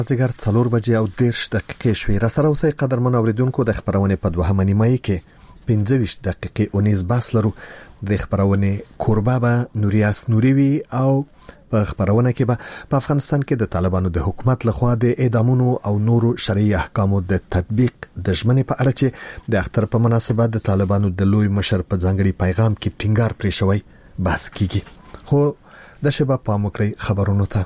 زګر 4 بجې او 10 دقیقې شوې. را سره اوسئ قدرمن اوریدونکو د خبرونه په دوهمه نیمه کې 15 دقیقې اونیز باس لرو. د خبرونه کوربه به نوریاس نوریوي او په خبرونه کې به په افغانستان کې د طالبانو د حکومت لخوا د اعدامونو او نورو شرعي احکامو د تطبیق د ژمنې په اړه چې د اختر په مناسبت د طالبانو د لوی مشر په ځانګړي پیغام کې ټینګار پرې شوی بحث کیږي. خو د شباب په مکړی خبرونو ته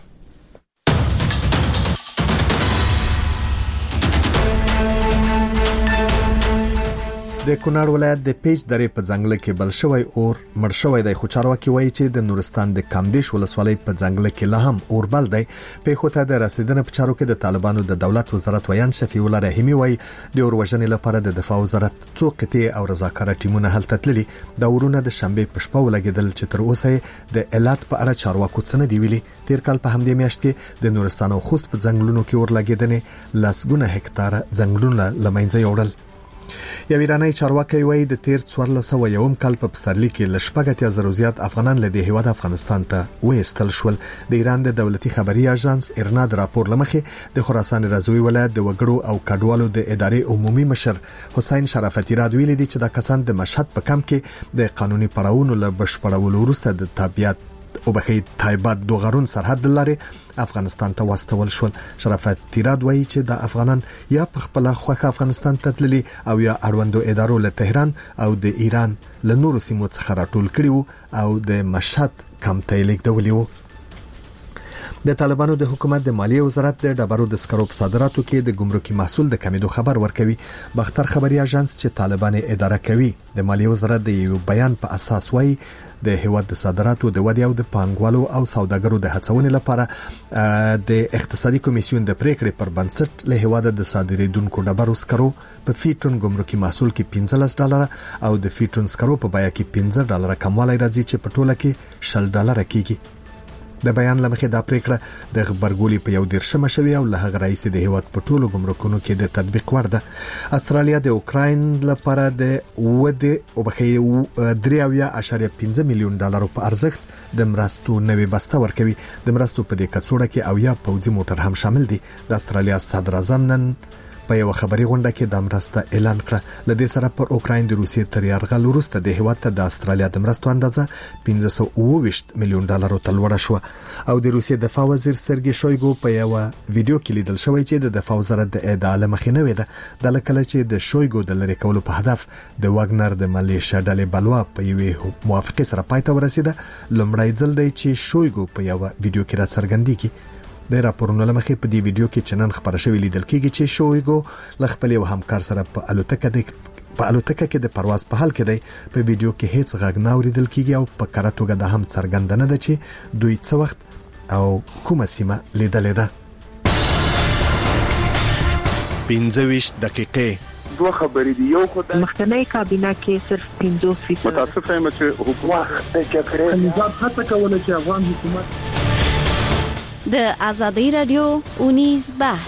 د کونړ ولایت د پیج درې په ځنګل کې بل شوی اور مړ شوی دی. خو چارواکي وایي چې د نورستان د کامدیش ولسوالۍ په ځنګل کې لا هم اور بل دی. په خوته د رسیدنې په چارو کې د طالبانو د دولت وزارت ویان شفیع الله رحیمی وایي د اور وژنې لپاره د دفاع وزارت څو قطعي او رضاکاره ټیمونه هلته تللي. د اورونه د شنبه په شپه ولګیدل چې تر اوسه د علت په اړه چارواکو څه نه دی ویلي. تیر کال په همدې میاشت کې د نورستان او خوست په ځنګلونو کې اور لګیدنې لسګونه هکتار ځنګلونه لمنځه یوړل. یو ایرانی چارواکي وایي د تیر 1401 کال په پسرلي کې لشپګتیا زرو زیات افغانان له دې هیواد افغانستان ته وېستل شول. د ایران د دولتي خبري اژانس ارنا د راپور لمخې د خراسان رضوی ولایت د وګړو او کډوالو د ادارې عمومي مشر حسین شرافتی را ویلي دي چې د کسان د مشهد په کم کې د قانوني پړاوونو له بشپړولو وروسته د تابعیت او بخې تایبات دوغرون سرحد لاري افغانستان ته واستول شول. شرافت تیراد وایي چې د افغانان یا په خپل خوخه افغانستان ته تللي او یا اړوندو ادارو له تهران او د ایران له نورو سیمو څخه راټول کړي وو او د مشهد کم تایلیک دولي وو. د طالبانو د حکومت د مالیه وزارت د ډبرو د سکرو په صادراتو کې د ګمرکي محصول د کمیدو خبر ورکوي. بختر خبري اژانس چې طالبان اداره کوي د مالیه وزارت د یو بیان په اساس وایي د هیواد د صادراتو د ودی او د پانګوالو او سوداګرو د هڅونې لپاره د اقتصادي کمیسیون د پریکړې پر بنسټ له هیواد د صادریدونکو ډبرو سکرو په فیټون ګمرکي محصول کې $15 او د فیټون سکرو په بیه کې $15 کموالی راځي چې په ټوله کې $10 کېږي. د بیان لمخې دا پریکړه د خبرګولي په یو دیرشمه شوی او له هغه رئیس د هیواد په ټولو ګمرکونو کې د تطبیق ورده. استرالیا د اوکراین لپاره د وده او بخې $3.5 میلیون په ارزښت د مرستو نوې بسته ورکوي. د مرستو په دې کڅوړه کې او یا پوځي موټر هم شامل دي. د استرالیا صدر اعظم نن په یو خبري غونډه کې د مرسته اعلان کړ. لدې سره پر اوکراین د روسیې تر یرغل وروسته د هیواد ته د استرالیا د مرستو اندازه $520 میلیون ته لوړه شو او د روسیې دفاع وزیر سرګي شویګو په یو ویډیو کې لیدل شوی چې د دفاع وزارت د اعدام مخینه وې ده. د لکه چې د شویګو د لری کولو په هدف د واګنر د ملیشیا ډلې بلوا په یو موافقه سره پاتې ورسیده. لومړی ځل دی چې شویګو په یو ویډیو کې را څرګندېږي. د راپورونو لمخې په دې ویډیو کې چنن خبره شوې لیدل کېږي چې شویګو ل خپل یو همکار سره په الوتکه کې د پرواز په حال کې دی. په ویډیو کې هیڅ غږ نه اوریدل کېږي او په کره توګه د هم څرګنده نه ده چې دوی څه وخت او کومه سیمه لیدلې ده. 15 دقیقې دوه خبرې دي. یو خدای مخکنی کابینه کې صرف 50% متاسفه یم چې حکومت جګړه نظام هڅه کوله چې افغان حکومت د آزادۍ رادیو اونیز بحث.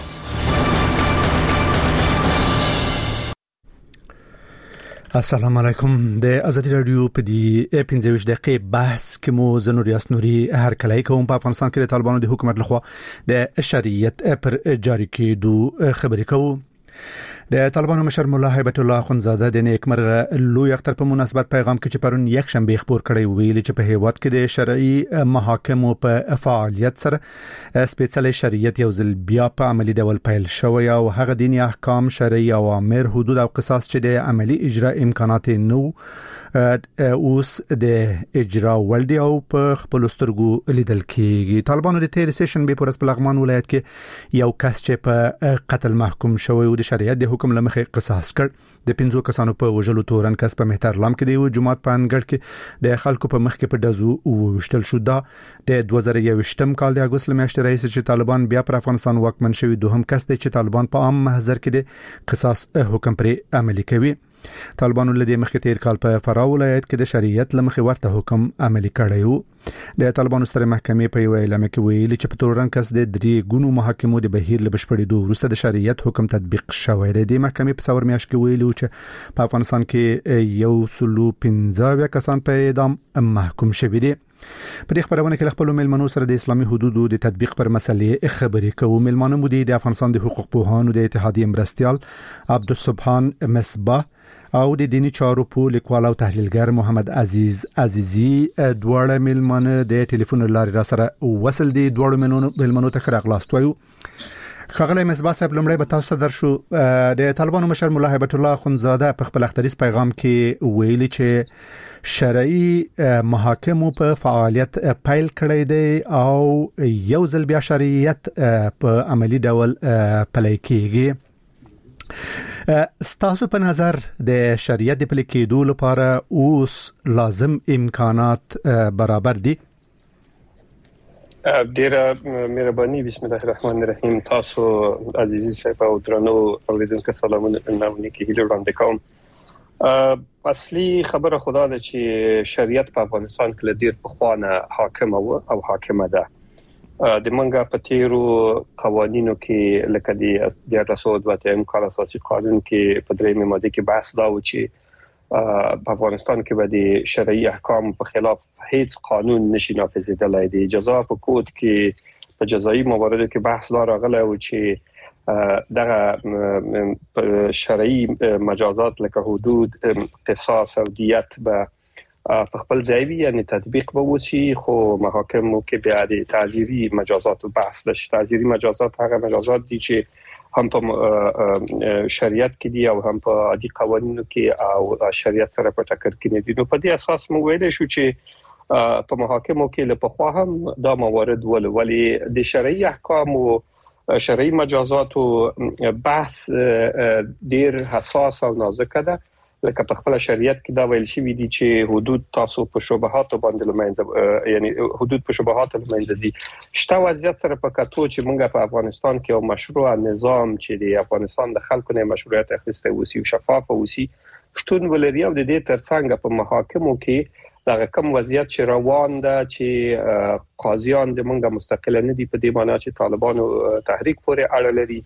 السلام علیکم. د آزادۍ رادیو په دې 15 دقیقې بحث کې مو زنور یاسنوري هر کله کوم په افغانستان کې د طالبانو د حکومت لخوا د شریعت پر جاری کېدو خبرې کوو. د طالبانو مشر مولا هیبت الله خنزاده د نیکمرغه لوی اختر په مناسبت پیغام کې چې پرون یک شنبه خبر کړی ویل چې په هیواد کې د شرعي محاکمو په فعالیت سره سپیڅلي شریعت یو ځل بیا په عملی ډول پیل شوی او هغه دینی احکام شرعي اوامر حدود او قصاص چې د عملی اجرا امکانات نو اوس د اجرا ولدي او په خپل سترګو لیدل کېږي. طالبانو د تیر سیشن به پر اسپلغمان ولایت کې یو کس چې په قتل محکوم شوی او د شریعت د حکم لمخې قصاص کړ. د 5 کسانو په وژلو تورن کس په مهترلام کې د جمعات په انګړ کې د خلکو په مخ کې په دزو وشتل شو. دا د 2021 کال د اگست میاشتې رئیس چې طالبان بیا پر افغانستان واکمن شوی دوهم کس دی چې طالبان په عام محضر کې د قصاص حکم پر عملي کوي. طالبانو لدی مخکې تیر کال په فراه ولایت کې د شریعت لمخې ورته حکم عملي کړی وو. د طالبانو سره محکمې په یو اعلامیه کې ویلي چې په تورن کس د 3 ګونو محاکمو د بهیر له بشپړېدو وروسته د شریعت حکم تطبیق شوی دی. د محکمې په څور میاشت کې ویلي چې په افغانستان کې 115 کسان په اعدام محکوم شوي دي. په دې خبرونه کې خپل ملمنو سره د اسلامي حدودو د تطبیق پر مسلې خبرې کوو. ملمنو مو د افغانستان د حقوق پوهانو د اتحادیې مرستيال عبدالسبحان مصباح او د دینی چارو په لیکوال او تحلیلګر محمد عزیز عزیزی دواړه ملمنو د ټلیفون لارې را سره وصل دي. دواړو ملمنو ته خراغلاست وایو. خغلی مصباح صاحب لمړی به تاسو ته درشو. د طالبانو مشر مولا هیبت الله اخونزاده په خپل اختریز پیغام کې ویلي چې شرعي محاکمو په فعالیت پیل کړی دی او یو ځل بیا شریعت په عملی ډول پلی کیږي. ستاسو په نظر د شریعت د پلی کېدو لپاره اوس لازم امکانات برابر دي؟ ډیره مهرباني. بسم الله الرحمن الرحیم. تاسو عزیزي صاحب او درنو اوریدونکو سلامونه کې هیله وړاندې کوم. اصلي خبره خدا ده چې شریعت په افغانستان کې ډیر پخوانه حاکم او حاکمه ده. د منګه په تیرو قوانینو کې لکه د 1902 کال اساسي قانون کې په درېمه ماده کې بحث دا و چې په افغانستان کې به د شرعي احکام په خلاف هیڅ قانون نشي نافذیدلای. د جزا په کود کې په جزایي مواردو کې بحث لا راغلی و چې دغه شرعي مجازات لکه حدود، قصاص او دیت به په خپل ځای وي، یعنی تطبیق به وشي. خو محاکمو کې بیا د تعزیری مجازات بحث ده. تعزیری مجازات هغه مجازات دي چې هم په شریعت کې دي او هم په عادي قوانینو کې او شریعت سره په ټکر کې نه دي. نو په دې اساس موږ ویل شو چې په محاکمو کې له پخوا هم دا موارد ولې د شرعي احکام او شرعي مجازات بحث ډیر حساس او نازک ده. لکه په خپل شریعت کې دا ویل شوی دي چې حدود تاسو په شبهات باندې لمنځه، یعنی حدود په شبهات لمنځه دي. شته وضعیت سره په کتو چې موږ په افغانستان کې یو مشروع نظام چې د افغانستان د خلکو نه مشروعیت اخیسته وسی او شفاف وسی شتون ولري او د دې ترڅنګ په محاکمو کې دا کوم وضعیت چې روان ده چې قاضیان د موږ مستقل نه دي په دې معنی چې طالبانو تحریک پورې اړه لري.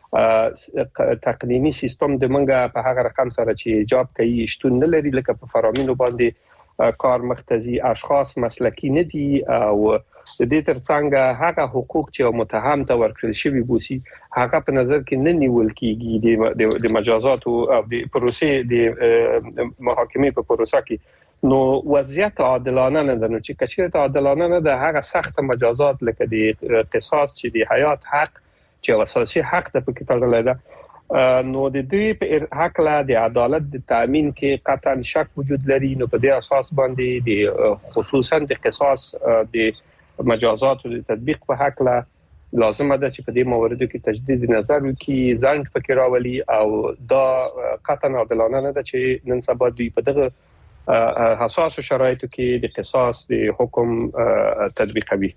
تقنینی سیستم د منګه په هغه رقم سره چې ایجاب کوي شتون نه لري. لکه په فرامینو باندې کار مختزي اشخاص مسلکی نه دي او د دې ترڅنګ هغه حقوق چې متهم ته ورکړل شوی بوسي هغه په نظر کې نه نیول کیږي د مجازات او د پروسې د محاکمې په پروسه کې. نو وضعیت عادلانه نه ده. نو چې کچیرته عادلانه نه ده، هغه سخت مجازات لکه د قصاص چې د حیات حق چې اساسي حق د پکې تړلای ده، نو د دې په حق لا د عدالت د تامین کې قطعا شک وجود لري. نو په دې اساس باندې د خصوصا د قصاص د مجازات او د تطبیق په حق لا لازم ده چې په دې مواردو کې تجدید نظر وکړي، ځان فکر راولي او دا قطعا عادلانه نه ده چې نن سبا دوی په دغه حساس شرایطو کې د قصاص د حکم تطبیقوي.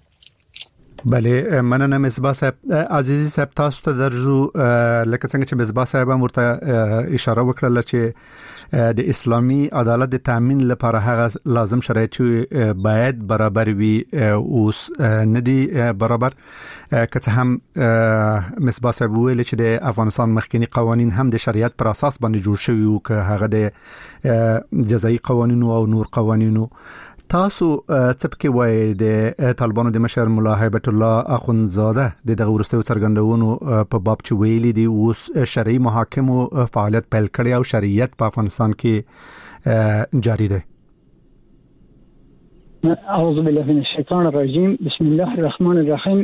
بله، مننه مصباح صاحب. عزیزي صاحب تاسو ته درځو. لکه څنګه چې مصباح صاحب هم ورته اشاره وکړه چې د اسلامي عدالت د تامین لپاره هغه لازم شرایط باید برابر وي، اوس نه دي برابر. که څه هم مصباح صاحب ویل چې د افغانستان مخکنی قوانین هم د شریعت پر اساس باندې جوړ شوی او که هغه د جزایي قوانینو او نور قوانینو. تاسو څه پکې وایي د طالبانو د مشر مولا هیبت الله اخونزاده د دغه ورستیو څرګندونو په باب چې ویلي دي اوس شرعي محاکمو فعالیت پیل کړی او شریعت په افغانستان کې جاری دی؟ اعوذ بالله من الشیطان الرجیم. بسم الله الرحمن الرحیم.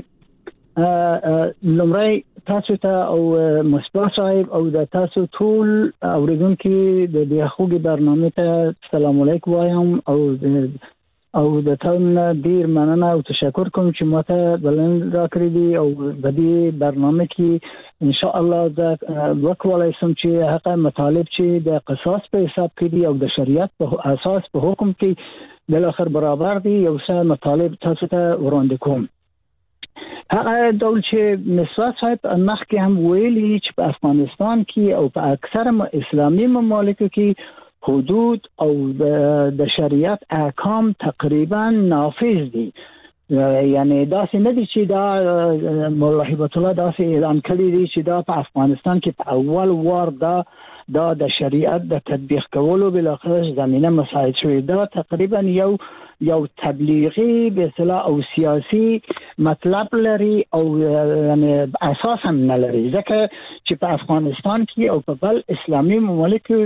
لمړی تاسو ته او مصباح صاحب او د تاسو ټول اوریدونکو د دې خوږی برنامه ته سلام علیکم وایم او د تاسو ډیر مننه او تشکر کوم چې ماته بلند راکړی دي او د دې برنامه کې ان شاء الله د وکولای سم چې هغه مطالب چې د قصاص په حساب کې دي او د شریعت په اساس په حکم کې بل اخر برابر دي یو څه مطالب تاسو ته وړاندې کوم. هغه ډول چې مصباح صاحب مخکې هم ویلي چې په افغانستان کې او په اکثر اسلامي ممالکو کې حدود او د شریعت احکام تقریبا نافذ دي. یعنی داسې نه دي چې دا مولا هیبت الله داسې اعلان کړی دی چې دا په افغانستان کې په اول وار دا دا د شریعت د تطبیق کولو بل اخر زمينه مساعد شوی. دا تقریبا یو تبلیغي به اصطلاح او سیاسي مطلب لري او یعنی اساس هم نه لري، ځکه چې په افغانستان کې او په بل اسلامي مملکت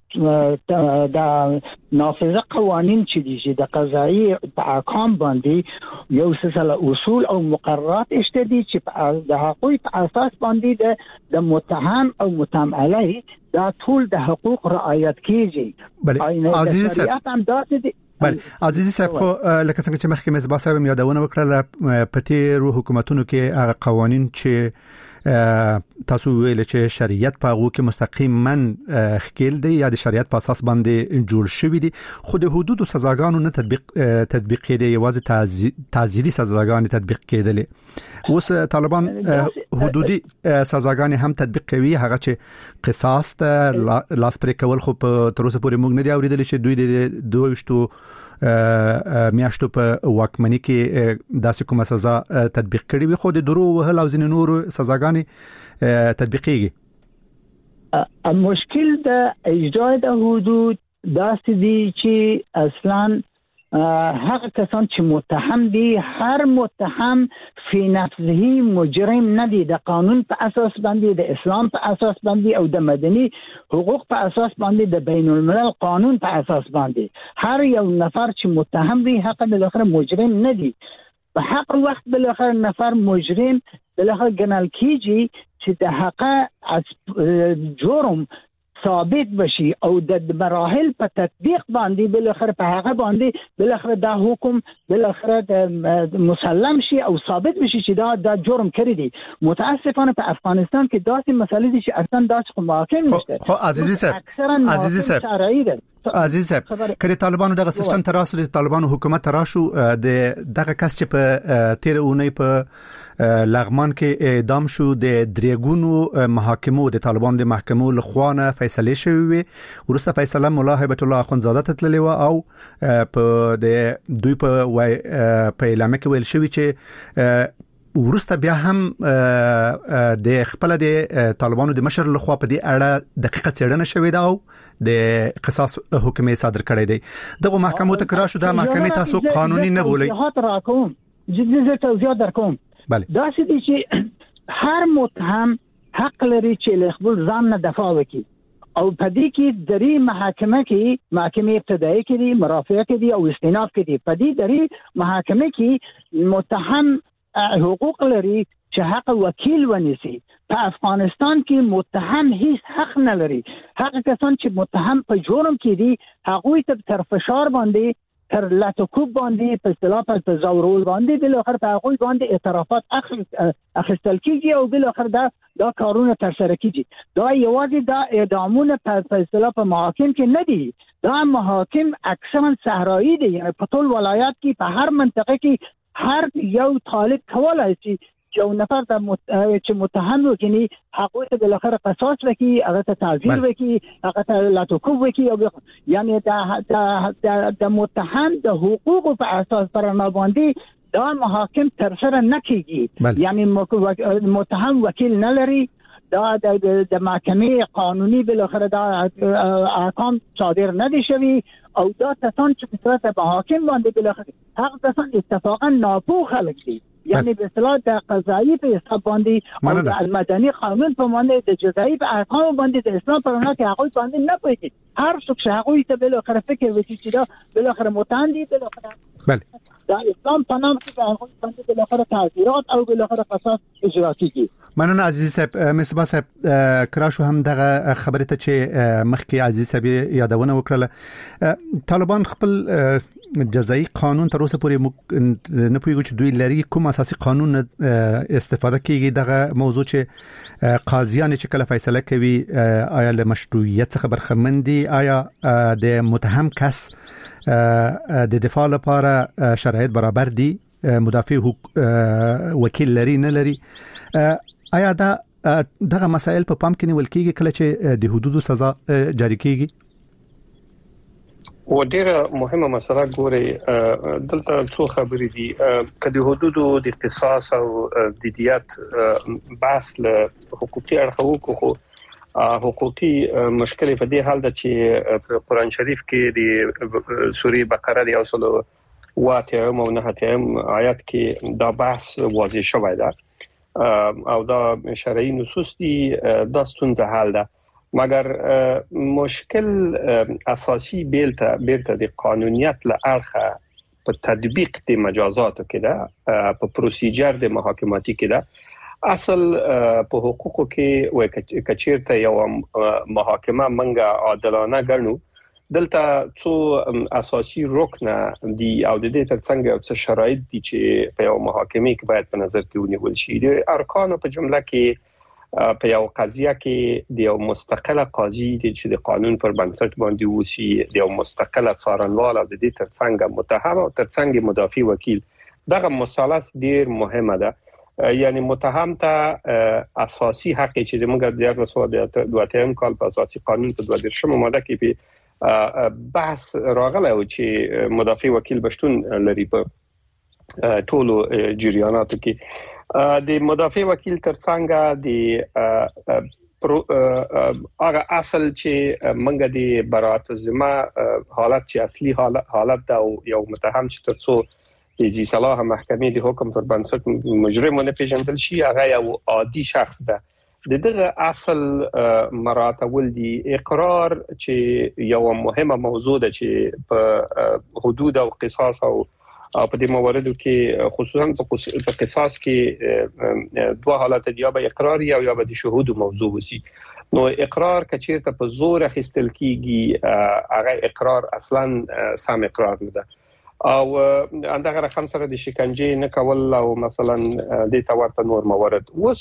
د نافذه قوانين چې د قضایي په احکام باندې یو سلسله اصول او مقررات شته دي چې د حقوق په اساس باندې د متهم او متهم علیه دا ټول د حقوق رعایت کیږي. بله عزیز صاحب، بله عزیز صاحب، خو لکه څنګه چې مخکې مزبا صاحب یادونه وکړه په تیرو حکومتونو کې هغه قوانين چې تاسو ویل چې شریعت په هغه کې مستقیما خکېل دی یا د شریعت په اساس باندې جوړ شوی دي، خو د حدود او سزاګانو نه تطبیق کېده، یوازې تعزیري سزاګانې تطبیق کېدلې. اوس طالبان حدودي سزاګانې هم تطبیق کوي، هغه چې قصاص ته لاس پرې کول، خو په تر اوسه پورې موږ نه دی اوریدل چې دوی د 22 میاشتو په واکمنۍ کې داسې کومه سزا تطبیق کړې وي، خو د درو وهل او ځینې نور سزاګانې تطبیقېږي. مشکل د اجرای د حدود داسې دي چې اصلاً هغه کسان چې متهم دي، هر متهم فی نفسه مجرم نه دي، د قانون په اساس باندې، د اسلام په اساس باندې او د مدني حقوق په اساس باندې، د بین الملل قانون په اساس باندې هر یو نفر چې متهم دي حق بالاخره مجرم نه دي. په حق وخت بالاخره نفر مجرم بالاخره ګڼل کیږي چې د حق جرم ثابت بشي او د مراحل په تطبیق باندې بالاخره په هغه باندې بالاخره دا حکم بالاخره مسلم شي او ثابت بشي چې دا جرم کړی دی. متاسفانه په افغانستان کې داسې مسالې دي چې اصلا داسې محاکم نشته. خو عزیز صاحب کله طالبانو دغه سیستم تراسو د طالبانو حکومت تراشو د دغه کس چې په 13 اونۍ په لغمان کې اعدام شو، د دریګونو محاکمو د طالبانو د محکمو لخوانه فیصله شوې وي، ورسته فیصله مولا هیبت الله اخونزاده تتللی و او په د دوی په اعلان کې ویل شوی چې ورسته بیا هم د خپل د طالبانو د مشر لخوا په دې اړه دقیقه څېړنه شوې ده او د قصاص حکم صادر کړی دی. دغه محکمو ته کرا شو، د محکمې تاسو قانوني نه بولئ. جدي توضیح درکوم. دا چې هر متهم حق لري چې له خپل ځان نه دفاع وکړي او په دې کې درې محکمه ابتدایي کې دي، مرافعه کې دي او استئناف کې دي. په دې درې محکمه کې متهم حقوق لري چې حق وکیل ونیسي. په افغانستان کې متهم هیڅ حق نه لري. هغه کسان چې متهم په جرم کې دي هغوی ته تر فشار باندې، تر لاتوکوب باندې، په اصطلاح په زورول باندې بالاخره په هغوی باندې اعترافات اخیستل کیږي او بالاخره دا کارونه تر سره کیږي. دا یوازې دا اعدامونه په اصطلاح په محاکم کې نه دي، دا محاکم اکثرا صحرایی دي، یعنی په ټول ولایات کې په هر منطقه کې هر یو طالب کولای شي یو نفر چې متهم وکړي هغه ته بالاخره قصاص وکړي، هغه ته تعزیر وکړي، هغه ته لاتوکوب وکړي، یعنی د متهم د حقوق په اساس پرنا باندې دا محاکم تر سره نه کیږي. یعنی متهم وکیل نه لري، دا د محکمې قانوني بالاخره دا احکام صادر نه دي شوی او دا کسان چې په صورت محاکم باندې بالاخره هغه کسان اتفاقا ناپوه خلک دي، یعنی به اصطلاح د قضایی په حساب باندې او د المدني قانون په باندې د جزایی په احکام باندې د اسلام په رڼا کې هغه باندې نه پوهیږي. هر څوک چې هغه ته بالاخره فکر وکړي چې دا بالاخره متهم دي، بالاخره دا اسلام په نام کې هغه باندې بالاخره تعزیرات او بالاخره قصاص اجرا کیږي. مننه عزیز صاحب. مصباح صاحب کراشو هم دغه خبره ته چې مخکې عزیز صاحب یادونه وکړه، طالبان خپل جزایی قانون تر اوسه پورې نه پوهیږي چې دوی لري کوم اساسي قانون استفاده کوي. دغه موضوع چې قاضیان چې کله فیصله کوي آیا له مشروعیت څخه برخمن دي، آیا د متهم کس د دفاع لپاره شرایط برابر دي، مدافع وکیل لري نه لري، آیا دغه مسائل په پام کې نیول کیږي کله چې د حدودو سزا جاری کیږي؟ و ډیره مهمه مسله ګوري دلته څو خبرې دي. کله حدودو د قصاص او د دیت بحث له حقوقي اړخو خو حقوقي مشکل په دې حال ده چې قرآن شریف کې د سورې بقره د اصل واته او نه آیات کې دا بحث واضح شوی ده او دا شرعي نصوص دي دا ستونزه حل ده مګر مشکل اساسي بیلته د قانونیت له اړخه په تطبیق د مجازاتو کې ده په پروسیجر د محاکماتي کې ده اصل په حقوقو کې وای کچیرته یو محاکمه منګه عادلانه ګڼو دلته څو اساسي رکن دي او د دې ترڅنګ یو څه شرایط دي چې په یو محاکمه کې باید په نظر کې ونیول شي د ارکانو په جمله کې په یو قضیه کې د یو مستقله قاضي چې د قانون پر بنسټ باندې وسی د یو مستقله څارنوال او د دې ترڅنګ متهم او ترڅنګ مدافع وکیل دغه مثلث ډیر مهمه ده یعنی متهم ته اساسي حق چې موږ د 2022 کال په اساسي قانون په 22 ماده کې په بحث راغلی او چې مدافع وکیل بشتون لري په ټولو جریاناتو کې د مدافع وکیل ترڅنګ د هغه اصل چې موږ د برائت الذمه حالت چې اصلي حالت دا یو متهم چې ترڅو د ذی صلاح محکمې د حکم پر بنسټ مجرم نه پیژندل شي هغه یو عادي شخص ده دغه اصل مراتب دي اقرار چې یو مهمه موضوع ده چې په حدود او قصاص او په دې مواردو کې خصوصا په قصاص کې دوه حالات دي یا به اقرار یا به د شهود موضوع وسی نو اقرار کچیرته په زور اخیستل کیږي هغه اقرار اصلا سم اقرار نه ده او اندغه رقم سره د شکنجه نه کول او مثلا د تورته نور موارد اوس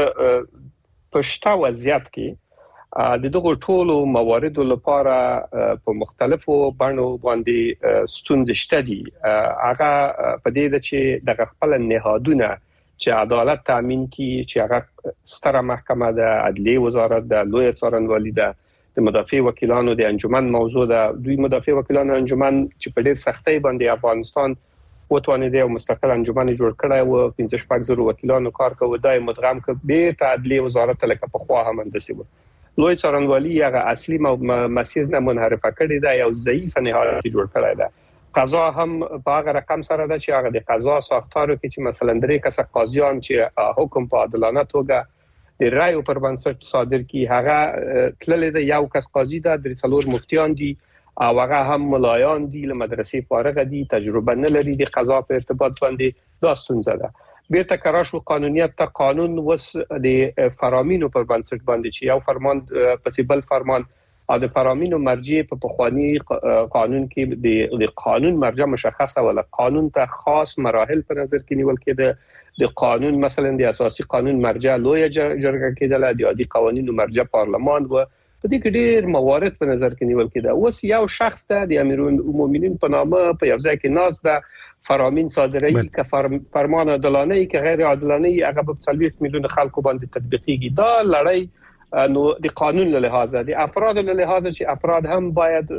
پښتا وضعیت کې د دغه ټولو مواردو لپاره په مختلفو بڼو باندې ستونزې شته دي هغه په دې چې د خپل نهادونه چې عدالت تامین کی چې هغه ستره محکمه د عدلیه وزارت د لوی څارنوالي د مدافع وکیلانو د انجمن موضوع ده دوی مدافع وکیلانو انجمن چې په ډېر سختۍ باندې افغانستان وتوانید یو مستقل انجمن جوړ کړی و 15,000 وکیلانو کار کوي دای مدغم ک به تعدلی وزارت لکه په خوا هم اندسي لوی څارنوالي هغه اصلي مسیر نه منحرفه کړی دا یو ضعیف نهاد جوړ کړی دا قضا هم په هغه رقم سره ده چې هغه د قضا ساختارو کې چې مثلا درې کسه قاضیان چې حکم په عادلانه توګه د رایو پر بنسټ صادر کی هغه تللې د یو کس قاضي ده د څلور مفتیان دي او هغه هم ملایان دي له مدرسې فارغ دي تجربه نه لري د قضا په ارتباط باندې دا ستونزه ده بیرته کراشو قانونیت ته قانون وس د فرامینو پر بنسټ باندې چې یو فرمان پسې بل فرمان او د فرامینو مرجع په پخوانی قانون کې د قانون مرجع مشخصه ولا قانون ته خاص مراحل په نظر کې نیول کېده د قانون مثلا د اساسي قانون مرجع لوی جرګه کېدله د عادي قوانینو مرجع پارلمان و په دې کې ډېر موارد په نظر کې نیول کېده اوس یو شخص ته د امیرالمؤمنین په نامه په یو ځای کې ناز ده فرامین صادروي که فرمان عادلانه ای که غیر عادلانه ای هغه په 40 میلیون خلکو باندې تطبیقيږي دا لړۍ نو د قانون له لحاظه د افراد له لحاظه چې افراد هم باید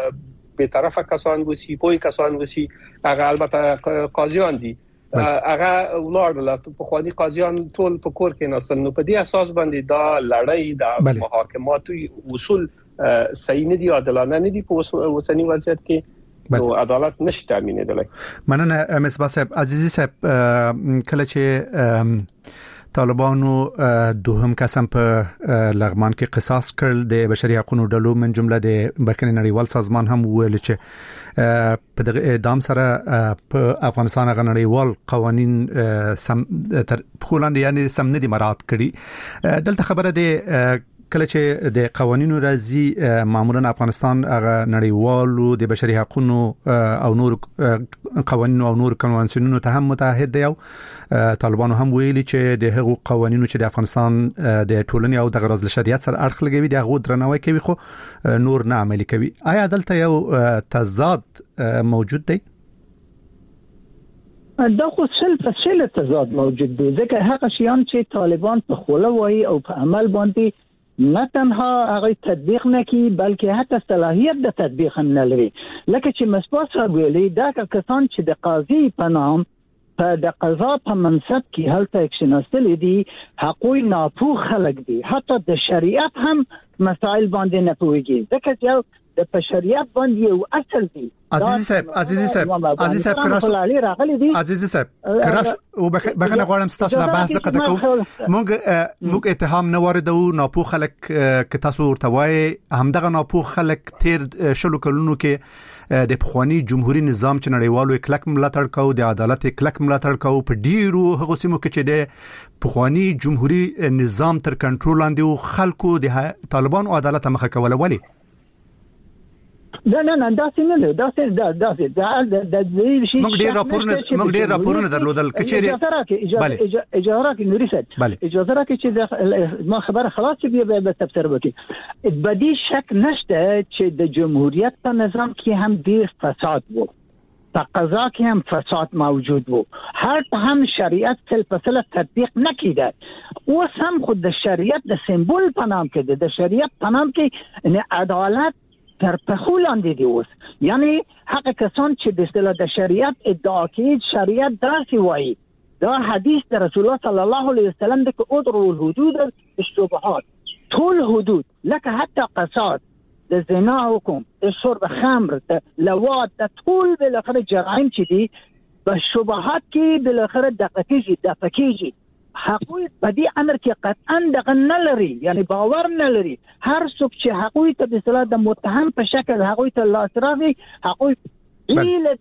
به طرفه کسان وسی پوی کسان وسی هغه البته قاضیان دي هغه ولادل په خواني قاضیان ټول په کور کې نسل نو په دې اساس باندې دا لړۍ د محاکماتو اصول صحیح نه دي عادلانه نه دي په اوسنی وضعیت کې نو عدالت نشته تامینېدلی مننه مصباح صاحب عزیزي صاحب کله چې طالبانو دوهم قسم په لغمان کې قصاص کړل د بشري حقوقو ډلو من جمله د بخښنې نړیوال سازمان هم ویل چې په دغه اعدام سره په افغانستان غنړیوال قوانين سم تر پولاند یعنی سم نه دي مراعات کړي دلته خبره ده کله چې د قوانینو راځي معمولا افغانستان هغه نړیوالو د بشري حقوقو او نور قوانینو او نور کنوانسیونونو ته هم متحد دی او طالبانو هم ویلي چې د هغو قوانینو چې د افغانستان د ټولنې او د غرض شریعت سره اړخ لګوي د هغو درناوی کوي خو نور نه عملي کوي آیا دلته یو تضاد موجود دی دا خو سل تضاد موجود دی ځکه هغه شیان چې طالبان په خوله وایي او په عمل باندې نه تنها هغه تطبیق نه کی بلکې حتی صلاحیت د تطبیق هم نه لري لکه چې مصباح صاحب ویلي دا کسان چې د قاضي په نام د قضا په منصب کې هلته اکشناستل دي حقوق ناپوه خلک دي حتی د شریعت هم مسائل باندې نه پوهیږي ځکه چې د شریعت باندې یو اصل دي عزیز صاحب کراش او بخنه غواړم تاسو نه بحث وکړو موږ اتهام نه واردو ناپوه خلک ک تاسو ورته وای همدغه ناپوه خلک تیر شلو کلونو کې د پخوانی جمهوریت نظام چې نړیوالو کلک ملاتړ کوي د عدالت کلک ملاتړ کوي په ډیرو هغه سیمو کې چې د پخوانی جمهوریت نظام تر کنټرول لاندې خلکو د طالبانو عدالت مخه کوله ولی نه داسې موږ ډیر راپورونه درلودل کچېری اجازه راکړئ نوري صاحب اجازه راکړئ چې ما خبره خلاص چې به تفسیر وکړي بدی شک نشته چې د جمهوریت په نظام کې هم ډیر فساد وو په قضا کې هم فساد موجود وو هم شریعت فل فصله تطبیق نکیده او هم خود د شریعت د سمبول په نام کې د شریعت په نام کې عدالت تر پخول اندی دی اوس یعنی حق کسان چې د اصطلاح د شریعت ادعا کوي شریعت داسې وایي دا حدیث د رسول الله صلی الله علیه وسلم د ادرو الحدود الشبهات طول حدود لکه حتی قصاص د زنا حکم د شرب خمر د لواط د طول بالاخره جرائم چې دي په شبهات کې بالاخره د فکیږي حقوق بدی امر کې قطعا دغه نه لري یعنی باور نه لري هر څوک چې حقوق ته د اصطلاح د متهم په شکل حقوق ته لاسرافي حقوق ایله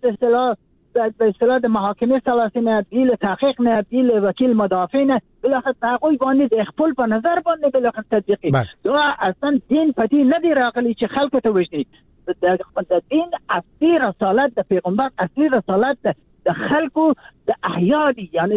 د اصطلاح د محاکمه ثلاثه ایله تحقیق نه ایله وکیل مدافع نه بالاخره حقوق باندې د خپل په نظر باندې بالاخره تطبیقي دا اصلا دین پتی نه دی راغلی چې خلکو ته وښني د دین اصلي رسالت د پیغمبر اصلي رسالت د خلکو د احیا دي یعنی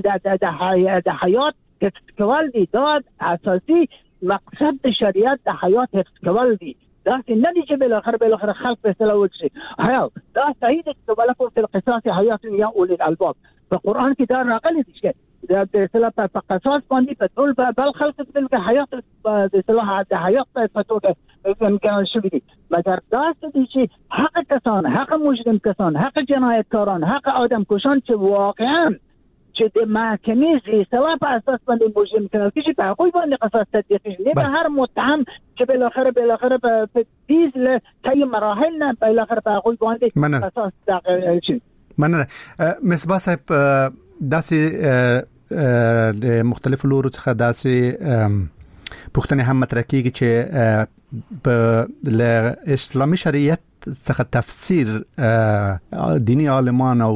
د حیات حفظ کول دي دا اساسي مقصد د شریعت د حیات حفظ کول دي دا څنګه دي چې بالاخره خلک په اصطلاح وکړي حیا دا صحیح دي چې ولکم فی القصاص حیات یا اولي الالباب په قران کې دا راغلي دي چې د اصطلاح په قصاص باندې په ټول بل خلک د حیات د اصطلاح د حیات په توګه امکان شوی دي مګر دا چې حق کسان حق مجرم کسان حق جنایتکاران حق آدم کشان چې واقعا چې د محکمې اصطلاح په اساس باندې مجرم کړي چې په حقوق باندې قصاص تطبیق نه به هر متهم چې بالاخره په تیز له تای مراحل نه بالاخره په حقوق باندې قصاص تطبیق شي مننه مصباح صاحب داسې د مختلفو لورو څخه داسې پوښتنه هم مطرح کیږي چې په اسلامي شریعت څخه تفسیر دینی عالمان او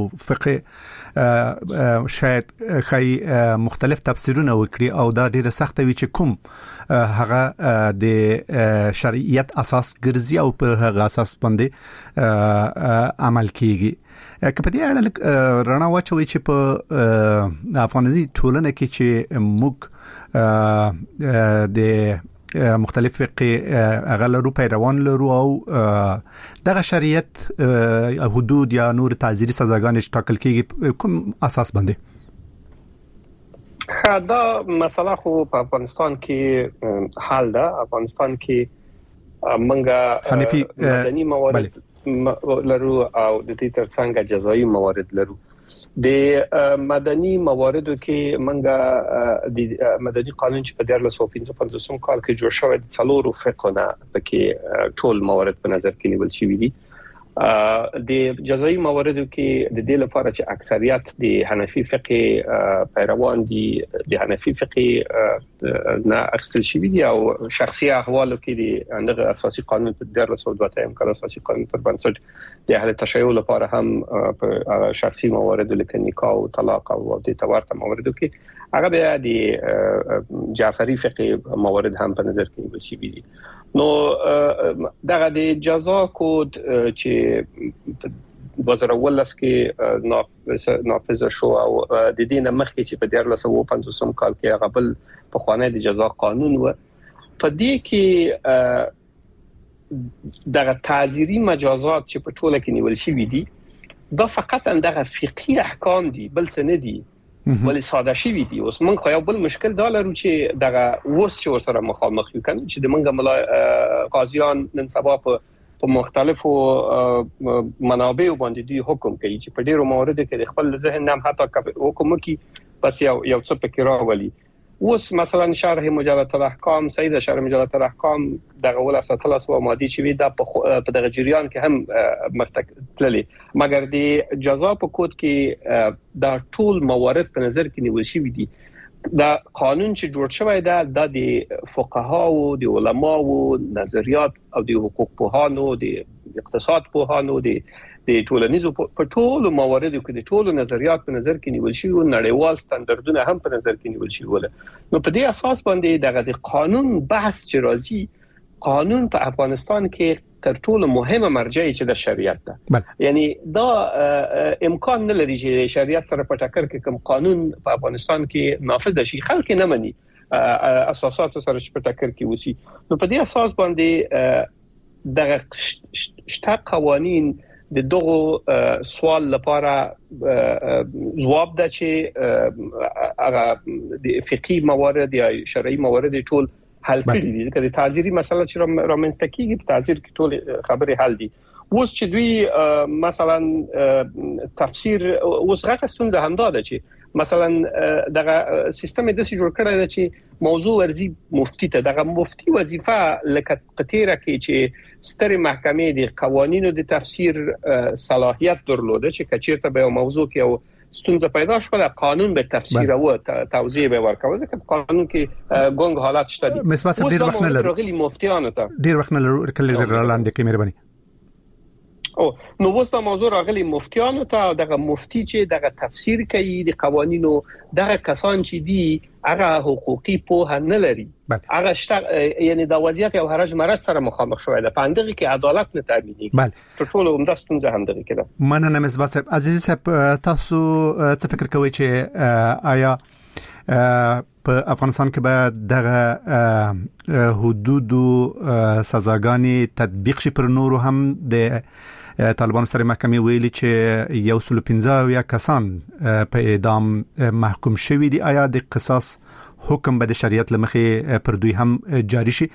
فقه شاید خی مختلف تفسیرونه وکړي او دا ډیره سخت وي چې کوم هغه د شریعت اساس ګرځي او په هغه اساس باندې عمل کیږي که په دې اړه رڼا واچوي چې په افغاني ټولنه کې چې موږ د مختلف فقه اغلرو پیروان لرو او دغه شریعت حدود یا نور تعزیری سزاګانې ټاکل کیږي کوم اساس باندې دا مسله خو په افغانستان کې حل ده افغانستان کې منګه مدني موارد لرو او د دې ترڅنګ جزایي موارد لرو د مدني مواردو کې منګه د مدني قانون چې په 1955 کال کې جوړ شوی د څلورو فقهونه پکې ټول موارد په نظر کې نیول شوی دي د جزایي مواردو کې د دې لپاره چې اکثریت د حنفي فقه پیروان دي د حنفي فقه نه اخستل شوی دي او شخصي احوالو کې د اندغه اساسي قانون په 1902 کال اساسي قانون پر بنسټ د اهل تشیع لپاره هم په شخصي مواردو لکه نکاح او طلاق او د تورته مواردو کې هغه بیا د جعفری فقه موارد هم په نظر کې نیول شوی دي نو دغه د جزا کود چې 2018 کې نافذ شو او د دې نه مخکې چې په 1955 کال کې هغه بل په خوانه د جزا قانون و په دې کې دغه تعزیری مجازات چې په ټوله کې نیول شوی دي دا فقط اندغه فقهي احکام دي بل څه نه دي ولی ساده شوی دي اوس موږ خو یو بل مشکل دا لرو چې دغه وس چې سره مخامخ یو کنه چې د موږ قاضیان نن سبا په په مختلفو منابع باندې دوی حکم کوي چې په ډیرو مواردو کې خپل ذهن هم حتی حکم کوي پس یو څه پکې راولي. اوس مثلا شرح مجلد الاحکام سید شرح مجلد الاحکام دغه ول اساس او مادي چې وی د په دغه جریان کې هم مستقلی مګر د جزا په کود کې دا ټول موارد په نظر کې نیول شوی دي. دا قانون چې جوړ شوی دا د فقهاو د علماو نظریات او د حقوق پوهانو د اقتصاد پوهانو د ټولنیزو په ټولو مواردو کې د ټولو نظریات په نظر کې نیول شي او نړیوال ستاندردونه هم په نظر کې نیول شي ول. نو په دې اساس باندې دغه قانون بحث چې راځي قانون په افغانستان کې تر ټولو مهمه مرجع چې د شریعت ده. یعنی دا امکان نه لري چې شریعت سره په ټکر کې کوم قانون په افغانستان کې نافذ شي خلک نه مني اساسات سره په ټکر کې وسی. نو په دې اساس باندې دغه شته قوانین د دغه سوال لپاره جواب ده چې هغه د فقهي موارد یا شرعي موارد ټول حل کړي دي. ځکه د تعزیري مسله چې رامنځته کیږي په تعزیر کې ټول خبرې حل دي. اوس چې دوی مثلا تفسیر اوس غټه ستونزه هم ده چې مثلا دغه سیستم د څه جوړ کړی دی چې موضوع ورزي مفتی ته دغه مفتی وظیفه لکه قطیره کې چې ستر محکمې د قوانینو د تفسیر صلاحیت درلوده چې کچیرته به موضوع کې او ستونزه پیدا شوه قانون به تفسیر او توضیح به ورکوي ځکه قانون کې ګونګ حالات شته دي. مثلا ډیر وخت نه لري مفتیانو ته ډیر وخت نه لري کله زر لاندې کې مهرباني نو وستا موضوع راغلي مفتیانو ته دغه مفتی چې دغه تفسیر کوي د قوانینو دغه کسان چې دي هغه حقوقي په نه لري هغه یعنی د وضعیت او حرج مرز سره مخامخ شوی ده په اندغه کې عدالت نه تامینېږي ټول همدا ستونزه هم دغه کې ده. مننه مصباح صاحب. عزیز صاحب تاسو څه فکر کوئ چې آیا په افغانستان کې به دغه حدود سزاګانې تطبیق شي پر نورو هم د طالبان سره محکمې ویلي چې 115 یا کسان په اعدام محکوم شوي دي. آیا د قصاص حکم به د شریعت لمخې پر دوی هم جاری شي؟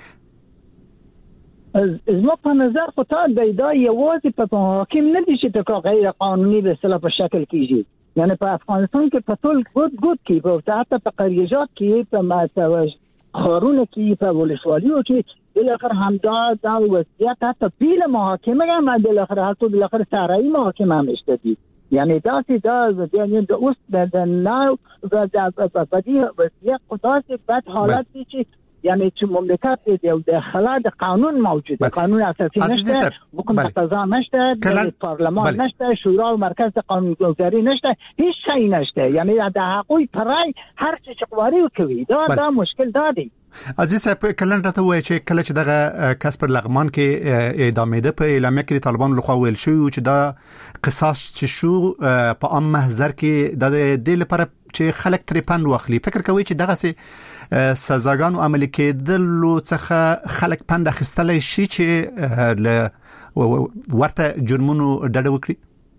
زما په نظر خو تا د ادعای یوازې په حاکم نه دي چې تا غیر قانوني به اصطلاح په شکل کیږي. یعنی په افغانستان کې په ټول ګوت کې په حتی په قریجات کې په ماتوج خارونه کې په ولسوالیو کې بالاخره همدا دا وضعیت حتی پیل محاکمه هم بالاخره حتی بالاخره سرایی محاکمه هم اشتدی. یعنی دا یعنی د اوس د ناو د وضعیت قداس بد حالت دي چې یعنی چې مملکت د خلاد قانون موجوده قانون اساسی نشته حکم قضا نشته پارلمان نشته شورا و مرکز قانونگذاری نشته هیچ شی نشته یعنی د حقوق پرای هر څه چقواری کوي دا مشکل دادی. عزیز صاحب کلن راته وایي چې کله چې دغه کسب لغمان کې اعدام ده په اعلامیه کې طالبان لخوا ویل شو چې دا قصاص چې شو په عام محضر کې د دې لپاره چې خلک ترې پند واخلي. فکر کوي چې دغه سه سزاګانو عملي کېدلو څخه خلک پند اخیستلی شي چې له ورته جرمونو ډډه وکړي؟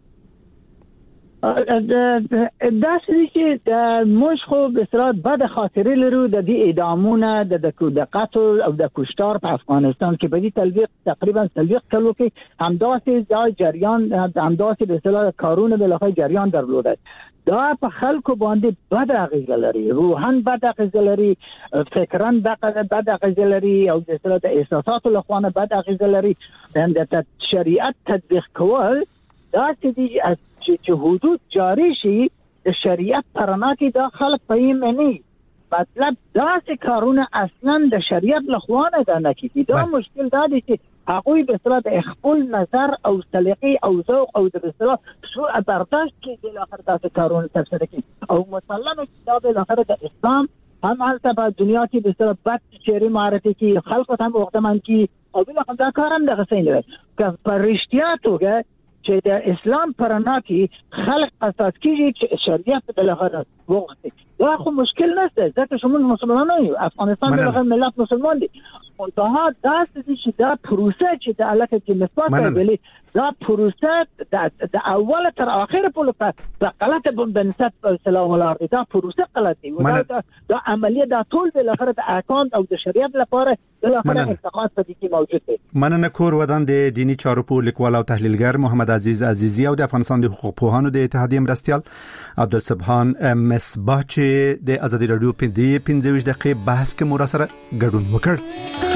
دا چې د موږ خو به اصطلاح بد خاطرې لرو د دې اعدامونه د قتل او د کشتار په افغانستان کې په دې تقریبا تلويق کلو کې همداسې دا جریان همداسې به اصطلاح کارونه بلخای جریان درلوده. دا په خلکو باندې بد اغیزه لري، روحان بد اغیزه لري، فکران بد اغیزه لري او د اصطلاح د احساساتو لخوانه بد اغیزه لري. د شریعت تطبیق کول دا چې حدود جاری شي د شریعت پرنا کې دا خلک پېمني مطلب دا چې کارونه اصلا د شریعت لخوانه دا نه کیږي. دا مشکل دا دی چې هغوی به اصطلاح د خپل نظر او سلیقې او ذوق او د اصطلاح سوء برداشت کې د اخر تاسو کارونه تفسیر کوي او مسلمانو چې د اخر د اسلام هم هلته په دنیا کې د اصطلاح بد چیرې معرفي کې خلکو هم وختمان کې او بل دا کارم د غسین دی که پرشتیا توګه چې د اسلام پرنا کې خلق اساس کیږي چې شریعت بلغه وغوښتي. دا خو مشکل نشته ځکه چې موږ مسلمانان یو، افغانستان بلغه ملت مسلمان دي. منتها دا چې دا پروسه چې د علاقه کې نسبت ویلي دا پروسه د اول تر اخر په غلطه بنسبت سلام الله دا پروسه غلطه و دا عملیه دا ټول د لغره د اکاونټ او د شریعت لپاره د لغره احتقاد په دې کې موجود دی. مننه کور ودان د دینی چارو په لیکوال او تحلیلګر محمد عزیز عزیزی او د افغانستان د حقوق پوهانو د اتحادیه مرستيال عبدالسبحان مصباح چې د ازادي رادیو په دې 15 دقیقې بحث کې مو را سره ګډون وکړ.